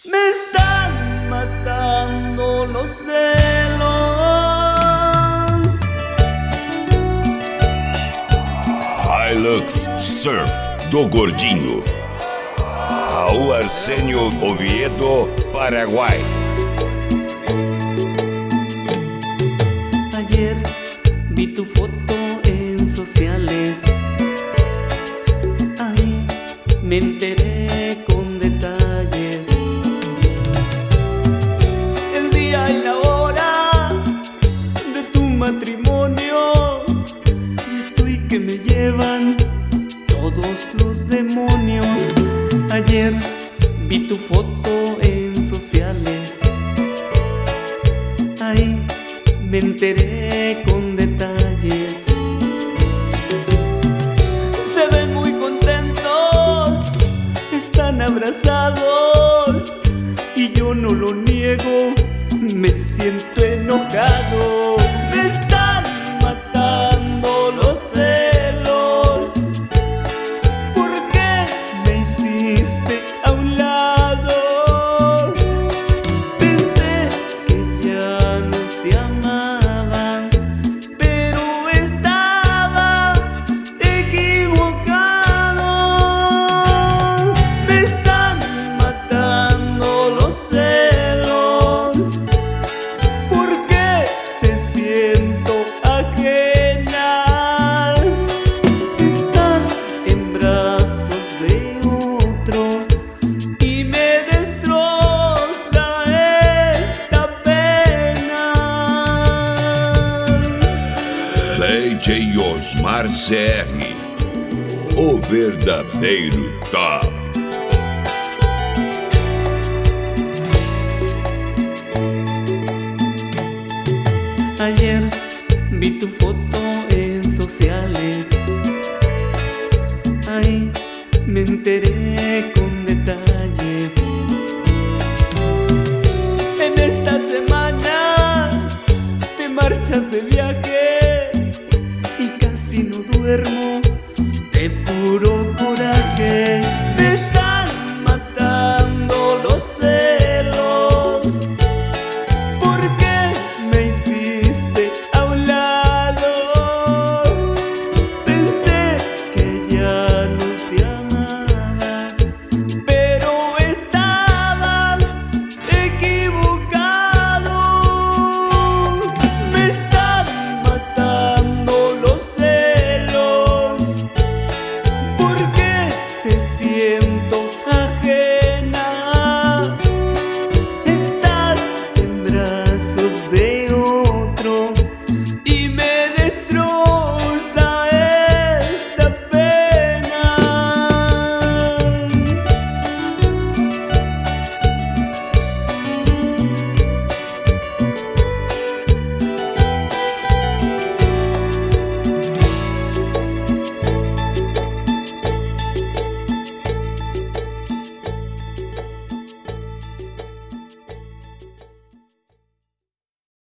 Me están matando los celos. Hilux Surf do Gordinho. Raul Arsenio Oviedo, Paraguay. Ayer vi tu foto en sociales. Ahí me enteré con detalles. El día y la hora de tu matrimonio. Y estoy que me llevan todos los demonios. Ayer vi tu foto en sociales. Ahí me enteré con detalles. Se ven muy contentos, están abrazados. Y yo no lo niego, me siento enojado. Me están matando los celos. ¿Por qué me hiciste a un lado? Pensé que ya no te amaba, pero estaba equivocado. Me están matando los celos. ¿Por qué te siento ajena? Estás en brazos de otro y me destroza esta pena. DJ Osmar CR, o verdadeiro top. Ayer vi tu foto en sociales. Ahí me enteré con detalles.